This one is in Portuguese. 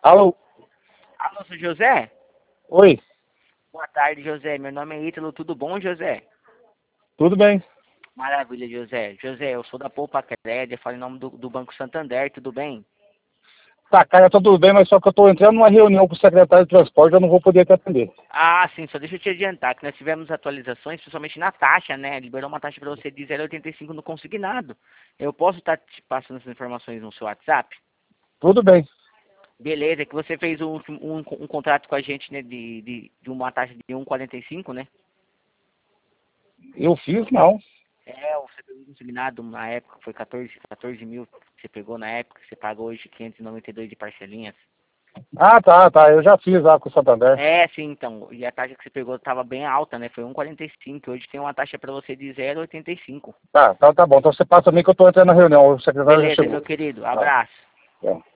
Alô? Alô, seu José? Oi, Boa tarde, José. Meu nome é Ítalo. Tudo bom, José? tudo bem? Maravilha, José. José, eu sou da Poupa Crédito, eu falo em nome do Banco Santander, tudo bem? Tá, cara, tá tudo bem, mas só que eu tô entrando numa reunião com o secretário de transporte, eu não vou poder te atender. Ah, sim, só deixa eu te adiantar que nós tivemos atualizações, principalmente na taxa, né? Liberou uma taxa para você de 0,85 no consignado. Eu posso estar te passando essas informações no seu WhatsApp? Tudo bem. Beleza, que você fez um contrato com a gente, né, de uma taxa de 1,45, né? Eu fiz, não. É, você pegou consignado na época, foi 14 mil que você pegou na época, você pagou hoje 592 de parcelinhas. Ah, tá, eu já fiz lá com o Santander. É, sim, então, e a taxa que você pegou estava bem alta, né? Foi 1,45, hoje tem uma taxa para você de 0,85. Tá bom. Então você passa também que eu tô entrando na reunião, o secretário já Beleza, chegou. meu querido, Tá, abraço. tá.